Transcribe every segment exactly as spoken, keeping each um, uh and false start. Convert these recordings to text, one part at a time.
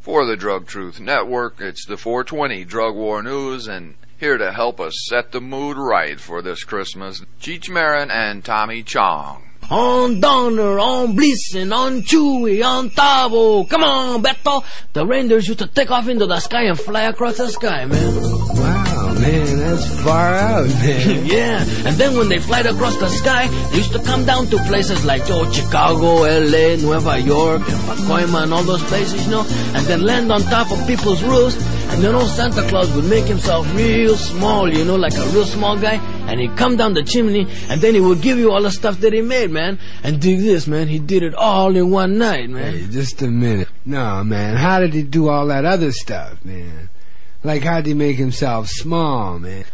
For the Drug Truth Network, it's the four twenty Drug War News, and here to help us set the mood right for this Christmas, Cheech Marin and Tommy Chong. On Donner, on Blitzen, on Chewy, on Tavo. Come on, Beto. The reindeers used to take off into the sky and fly across the sky, man. Wow, man, that's far out, man. Yeah, and then when they flied across the sky, they used to come down to places like oh, Chicago, L A, Nueva York, and Pacoima, and all those places, you know, and then land on top of people's roofs, and then old Santa Claus would make himself real small, you know, like a real small guy, and he'd come down the chimney, and then he would give you all the stuff that he made, man. And dig this, man, he did it all in one night, man. Hey, just a minute. No, man, how did he do all that other stuff, man? Like, how did he make himself small, man?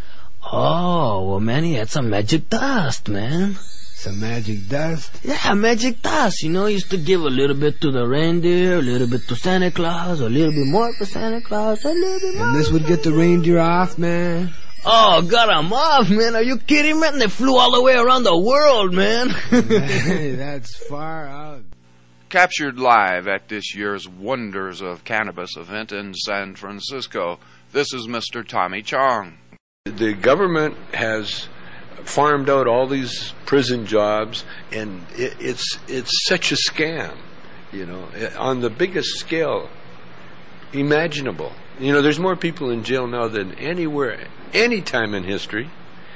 Oh, well, man, he had some magic dust, man. Some magic dust? Yeah, magic dust. You know, he used to give a little bit to the reindeer, a little bit to Santa Claus, a little bit more to Santa Claus, a little bit more. And this would get the reindeer off, man? Oh, got him off, man. Are you kidding, man? They flew all the way around the world, man. Hey, that's far out. Captured live at this year's Wonders of Cannabis event in San Francisco, this is Mister Tommy Chong. The government has farmed out all these prison jobs, and it, it's it's such a scam, you know, on the biggest scale imaginable. You know, there's more people in jail now than anywhere, any time in history,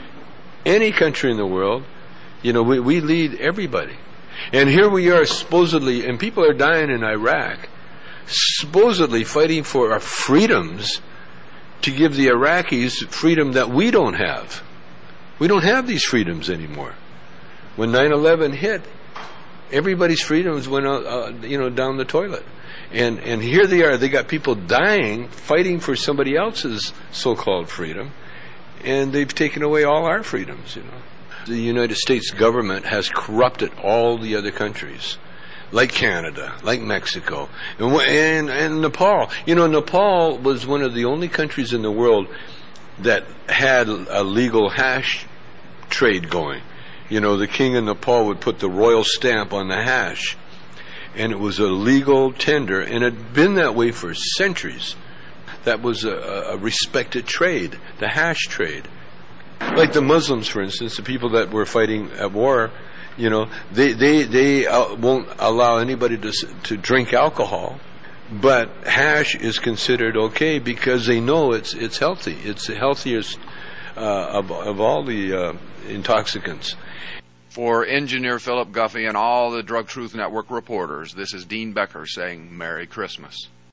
any country in the world. You know, we, we lead everybody. And here we are supposedly, and people are dying in Iraq, supposedly fighting for our freedoms to give the Iraqis freedom that we don't have. We don't have these freedoms anymore. When nine eleven hit, everybody's freedoms went out, uh, you know, down the toilet. And and here they are, they got people dying, fighting for somebody else's so-called freedom, and they've taken away all our freedoms, you know. The United States government has corrupted all the other countries, like Canada, like Mexico, and, and, and Nepal. You know, Nepal was one of the only countries in the world that had a legal hash trade going. You know, the king of Nepal would put the royal stamp on the hash, and it was a legal tender, and it had been that way for centuries. That was a, a respected trade, the hash trade. Like the Muslims, for instance, the people that were fighting at war, you know, they they they uh, won't allow anybody to to drink alcohol, but hash is considered okay because they know it's it's healthy. It's the healthiest uh, of of all the uh, intoxicants. For engineer Philip Guffey and all the Drug Truth Network reporters, this is Dean Becker saying Merry Christmas.